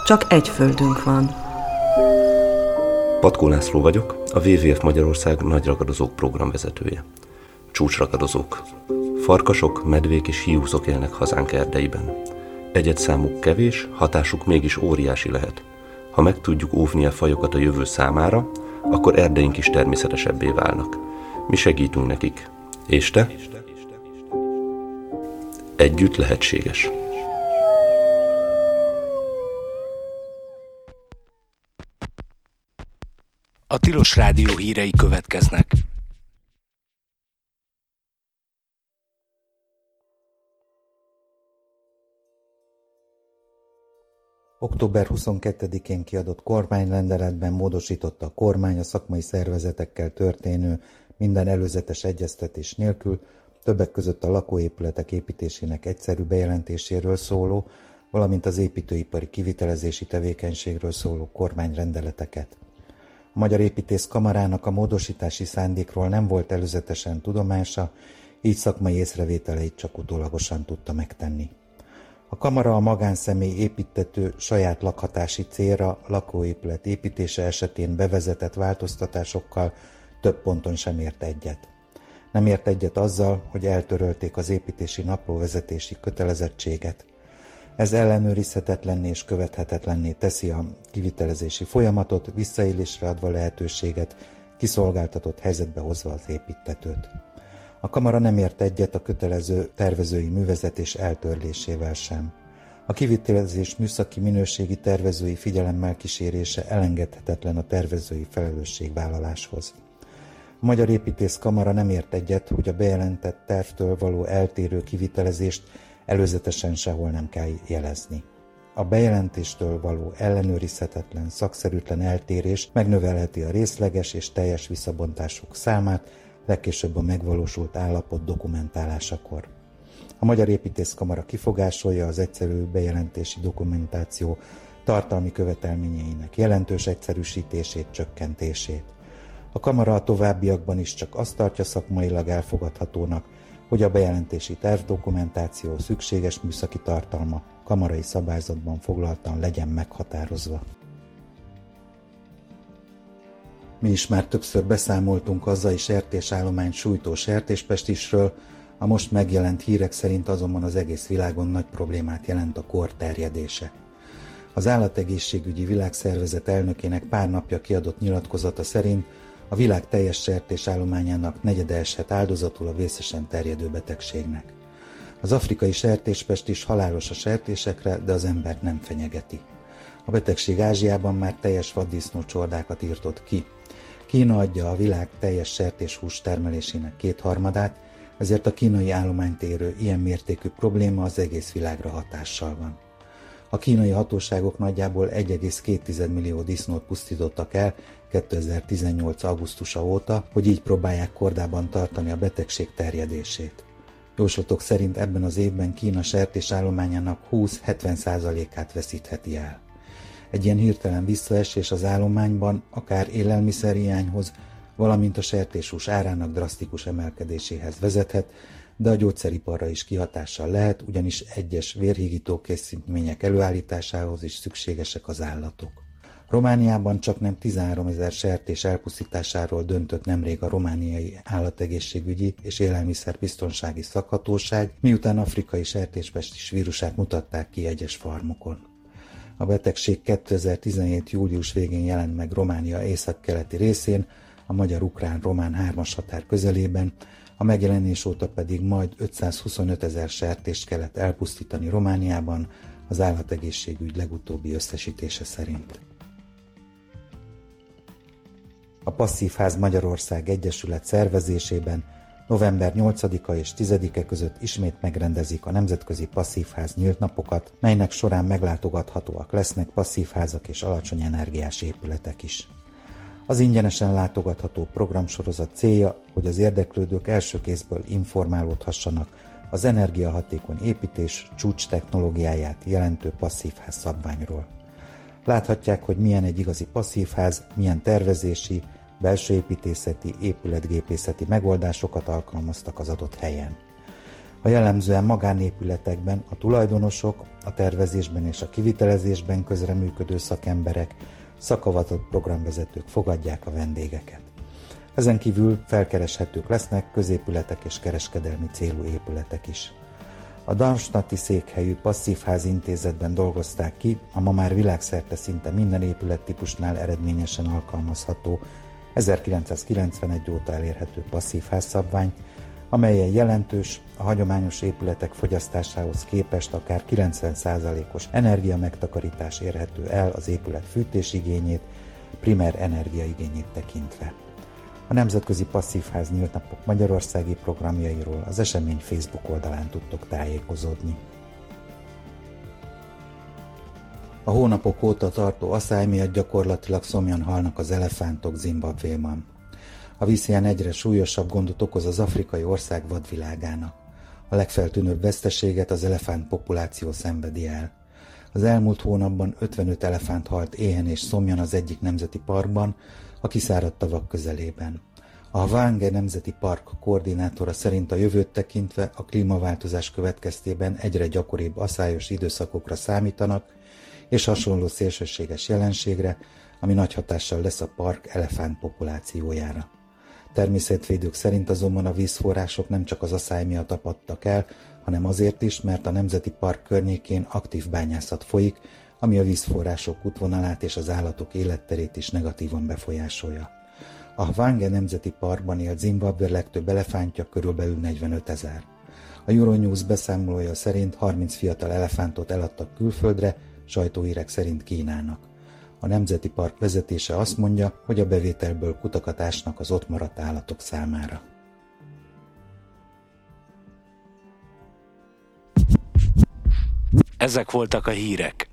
Csak egy földünk van. Patkó László vagyok, a WWF Magyarország nagyragadozók programvezetője. Csúcsragadozók. Farkasok, medvék és hiúzok élnek hazánk erdeiben. Egyedszámuk kevés, hatásuk mégis óriási lehet. Ha meg tudjuk óvni a fajokat a jövő számára, akkor erdeink is természetesebbé válnak. Mi segítünk nekik. És te? Együtt lehetséges. A Tilos Rádió hírei következnek. Október 22-én kiadott kormányrendeletben módosította a kormány a szakmai szervezetekkel történő minden előzetes egyeztetés nélkül, többek között a lakóépületek építésének egyszerű bejelentéséről szóló, valamint az építőipari kivitelezési tevékenységről szóló kormányrendeleteket. A Magyar Építész Kamarának a módosítási szándékról nem volt előzetesen tudomása, így szakmai észrevételeit csak utólagosan tudta megtenni. A kamara a magánszemély építtető saját lakhatási célra lakóépület építése esetén bevezetett változtatásokkal több ponton sem ért egyet. Nem ért egyet azzal, hogy eltörölték az építési naplóvezetési kötelezettséget. Ez ellenőrizhetetlenné és követhetetlenné teszi a kivitelezési folyamatot, visszaélésre adva lehetőséget, kiszolgáltatott helyzetbe hozva az építtetőt. A kamara nem ért egyet a kötelező tervezői művezetés eltörlésével sem. A kivitelezés műszaki minőségi tervezői figyelemmel kísérése elengedhetetlen a tervezői felelősségvállaláshoz. A Magyar Építész Kamara nem ért egyet, hogy a bejelentett tervtől való eltérő kivitelezést előzetesen sehol nem kell jelezni. A bejelentéstől való ellenőrizhetetlen, szakszerűtlen eltérés megnövelheti a részleges és teljes visszabontások számát, legkésőbb a megvalósult állapot dokumentálásakor. A Magyar Építész Kamara kifogásolja az egyszerű bejelentési dokumentáció tartalmi követelményeinek jelentős egyszerűsítését, csökkentését. A kamara a továbbiakban is csak azt tartja szakmailag elfogadhatónak, hogy a bejelentési tervdokumentáció szükséges műszaki tartalma kamarai szabályzatban foglaltan legyen meghatározva. Mi is már többször beszámoltunk a hazai sertésállomány sújtó sertéspestisről, a most megjelent hírek szerint azonban az egész világon nagy problémát jelent a kór terjedése. Az Állategészségügyi Világszervezet elnökének pár napja kiadott nyilatkozata szerint a világ teljes sertésállományának negyede eshet áldozatul a vészesen terjedő betegségnek. Az afrikai sertéspestis halálos a sertésekre, de az embert nem fenyegeti. A betegség Ázsiában már teljes vaddisznócsordákat írtott ki. Kína adja a világ teljes sertéshús termelésének 2/3, ezért a kínai állományt érő ilyen mértékű probléma az egész világra hatással van. A kínai hatóságok nagyjából 1,2 millió disznót pusztítottak el 2018. augusztusa óta, hogy így próbálják kordában tartani a betegség terjedését. Jóslatok szerint ebben az évben Kína sertésállományának 20-70%-át veszítheti el. Egy ilyen hirtelen visszaesés az állományban akár élelmiszerhiányhoz, valamint a sertéshús árának drasztikus emelkedéséhez vezethet, de a gyógyszeriparra is kihatással lehet, ugyanis egyes vérhígító készítmények előállításához is szükségesek az állatok. Romániában csaknem 13 000 sertés elpusztításáról döntött nemrég a romániai állategészségügyi és élelmiszerbiztonsági szakhatóság, miután afrikai sertéspestis vírusát mutatták ki egyes farmokon. A betegség 2017. július végén jelent meg Románia északkeleti részén, a magyar-ukrán-román 3-as határ közelében, a megjelenés óta pedig majd 525 000 sertést kellett elpusztítani Romániában, az állategészségügy legutóbbi összesítése szerint. A Passzívház Magyarország Egyesület szervezésében november 8-a és 10-e között ismét megrendezik a Nemzetközi Passzívház nyílt napokat, melynek során meglátogathatóak lesznek passzívházak és alacsony energiás épületek is. Az ingyenesen látogatható programsorozat célja, hogy az érdeklődők első kézből informálódhassanak az energiahatékony építés csúcs technológiáját jelentő passzívház szabványról. Láthatják, hogy milyen egy igazi passzívház, milyen tervezési, belső építészeti, épületgépészeti megoldásokat alkalmaztak az adott helyen. A jellemzően magánépületekben a tulajdonosok, a tervezésben és a kivitelezésben közreműködő szakemberek, szakavatott programvezetők fogadják a vendégeket. Ezen kívül felkereshetők lesznek középületek és kereskedelmi célú épületek is. A darmstadti székhelyű Passzívház intézetben dolgozták ki a ma már világszerte szinte minden épülettípusnál eredményesen alkalmazható 1991 óta elérhető passzívház szabványt, amelyen jelentős, a hagyományos épületek fogyasztásához képest akár 90%-os energiamegtakarítás érhető el az épület fűtésigényét, primer energiaigényét tekintve. A Nemzetközi Passzívház Nyílt Napok magyarországi programjairól az esemény Facebook oldalán tudtok tájékozódni. A hónapok óta tartó aszály miatt gyakorlatilag szomjan halnak az elefántok Zimbabvéban. A vízhiány egyre súlyosabb gondot okoz az afrikai ország vadvilágának. A legfeltűnőbb veszteséget az elefánt populáció szenvedi el. Az elmúlt hónapban 55 elefánt halt éhen és szomjan az egyik nemzeti parkban, a kiszáradt tavak közelében. A Hwange Nemzeti Park koordinátora szerint a jövőt tekintve a klímaváltozás következtében egyre gyakoribb aszályos időszakokra számítanak, és hasonló szélsőséges jelenségre, ami nagy hatással lesz a park elefánt populációjára. Természetvédők szerint azonban a vízforrások nem csak az aszály miatt apadtak el, hanem azért is, mert a Nemzeti Park környékén aktív bányászat folyik, ami a vízforrások útvonalát és az állatok életterét is negatívan befolyásolja. A Hwange Nemzeti Parkban élt Zimbabwe legtöbb elefántja körülbelül 45 000. A Euronews beszámolója szerint 30 fiatal elefántot eladtak külföldre, sajtóhírek szerint Kínának. A Nemzeti Park vezetése azt mondja, hogy a bevételből kutakat ásnak az ott maradt állatok számára. Ezek voltak a hírek.